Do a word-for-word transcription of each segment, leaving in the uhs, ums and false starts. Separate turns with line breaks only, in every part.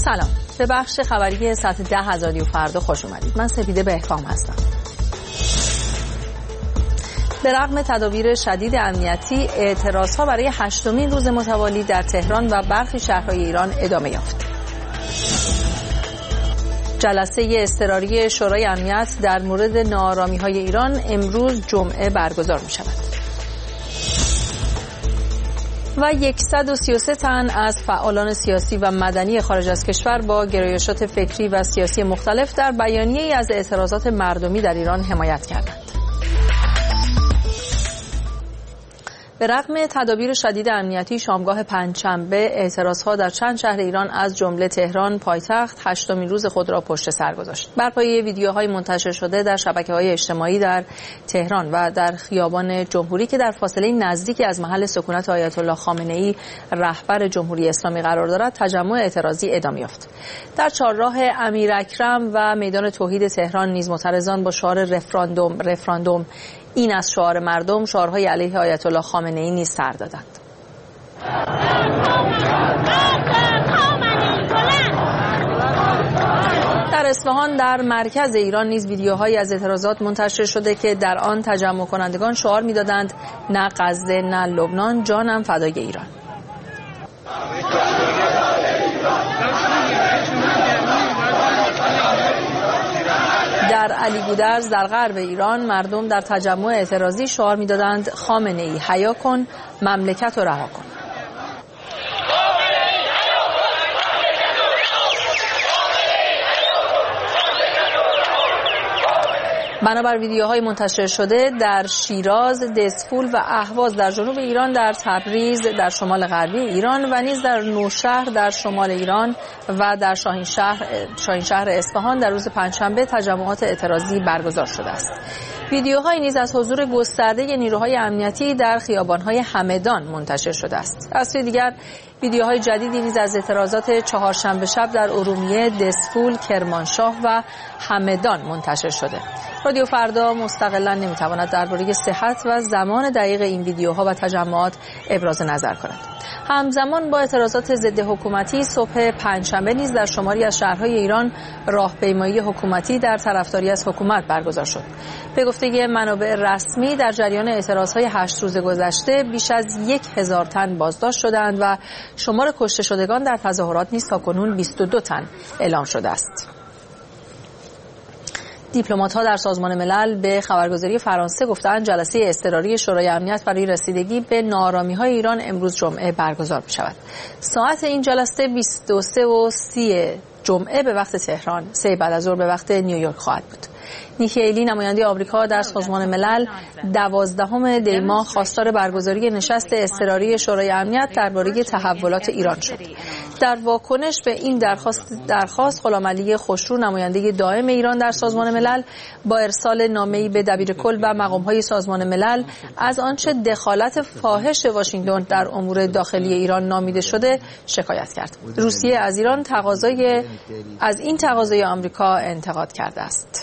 سلام، به بخش خبری ساعت ده از رادیو فردا خوش اومدید. من سپیده بهکام هستم. به رغم تدابیر شدید امنیتی، اعتراضها برای هشتمین روز متوالی در تهران و برخی شهرهای ایران ادامه یافت. جلسه اضطراری شورای امنیت در مورد ناآرامی‌های ایران امروز جمعه برگزار می شود. و صد و سی و سه تن از فعالان سیاسی و مدنی خارج از کشور با گرایشات فکری و سیاسی مختلف در بیانیه‌ای از اعتراضات مردمی در ایران حمایت کردند. به رغم تدابیر شدید امنیتی، شامگاه پنجشنبه اعتراضها در چند شهر ایران از جمله تهران پایتخت هشتمین روز خود را پشت سر گذاشت. بر پایه ویدیوهای منتشر شده در شبکه‌های اجتماعی در تهران و در خیابان جمهوری که در فاصله نزدیکی از محل سکونت آیت الله خامنه‌ای رهبر جمهوری اسلامی قرار دارد، تجمع اعتراضی ادامه یافت. در چهارراه امیراکرم و میدان توحید تهران نیز معترضان با شعار رفراندوم رفراندوم این از شعار مردم شعارهای علیه آیت الله خامنه‌ای نیز سر دادند. در اصفهان در مرکز ایران نیز ویدیوهایی از اعتراضات منتشر شده که در آن تجمع کنندگان شعار می‌دادند نه غزه نه لبنان، جانم فدای ایران. در علیگودرز در غرب ایران مردم در تجمع اعتراضی شعار می‌دادند خامنه‌ای حیا کن، مملکت رو رها کن. بنابر ویدیوهای منتشر شده در شیراز، دسفول و اهواز در جنوب ایران، در تبریز در شمال غربی ایران و نیز در نوشهر در شمال ایران و در شاهینشهر شاهینشهر اصفهان در روز پنجشنبه تجمعات اعتراضی برگزار شده است. ویدیوهای نیز از حضور گسترده نیروهای امنیتی در خیابان‌های همدان منتشر شده است. از سوی دیگر ویدیوهای جدیدی نیز از اعتراضات چهارشنبه شب در ارومیه، دسفول، کرمانشاه و همدان منتشر شده. رادیو فردا مستقلاً نمیتواند درباره صحت و زمان دقیق این ویدیوها و تجمعات ابراز نظر کند. همزمان با اعتراضات ضد حکومتی، صبح پنجشنبه نیز در شماری از شهرهای ایران راهپیمایی حکومتی در طرفداری از حکومت برگزار شد. به گفته منابع رسمی در جریان اعتراضهای هشت روز گذشته بیش از یک هزار تن بازداشت شدند و شمار کشته شدگان در تظاهرات نیز تاکنون بیست و دو تن اعلام شده است. دیپلمات‌ها در سازمان ملل به خبرگزاری فرانسه گفتند جلسه اضطراری شورای امنیت برای رسیدگی به ناآرامی‌های ایران امروز جمعه برگزار می‌شود. ساعت این جلسه بیست و سه و سی جمعه به وقت تهران، سه بعد از ظهر به وقت نیویورک خواهد بود. نیکی هیلی نماینده آمریکا در سازمان ملل دوازدهم دی ماه خواستار برگزاری نشست اضطراری شورای امنیت درباره تحولات ایران شد. در واکنش به این درخواست درخواست غلام علی خوشرو نماینده دائم ایران در سازمان ملل با ارسال نامه‌ای به دبیرکل و مقام‌های سازمان ملل از آنچه دخالت فاحش واشنگتن در امور داخلی ایران نامیده شده شکایت کرد. روسیه از ایران تقاضای از این تقاضای آمریکا انتقاد کرده است.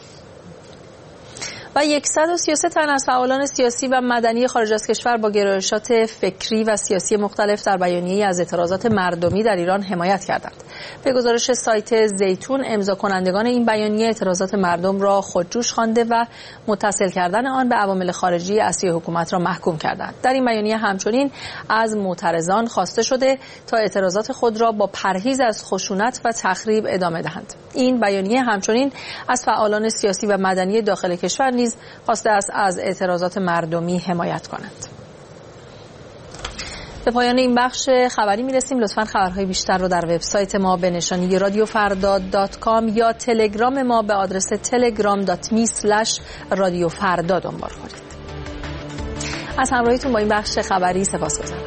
و صد و سی و سه تن از فعالان سیاسی و مدنی خارج از کشور با گرایشات فکری و سیاسی مختلف در بیانیه‌ای از اعتراضات مردمی در ایران حمایت کردند. به گزارش سایت زیتون، امضا کنندگان این بیانیه اعتراضات مردم را خودجوش خوانده و متصل کردن آن به عوامل خارجی اصلی حکومت را محکوم کردند. در این بیانیه همچنین از معترضان خواسته شده تا اعتراضات خود را با پرهیز از خشونت و تخریب ادامه دهند. این بیانیه همچنین از فعالان سیاسی و مدنی داخل کشور نیز خواسته است از اعتراضات مردمی حمایت کنند. به پایان این بخش خبری میرسیم. لطفاً خبرهای بیشتر رو در وبسایت ما به نشانی رادیو فردا دات کام یا تلگرام ما به آدرس تلگرام دات می اسلش رادیو فردا دنبال کنید. از همراهیتون با این بخش خبری سپاسگزارم.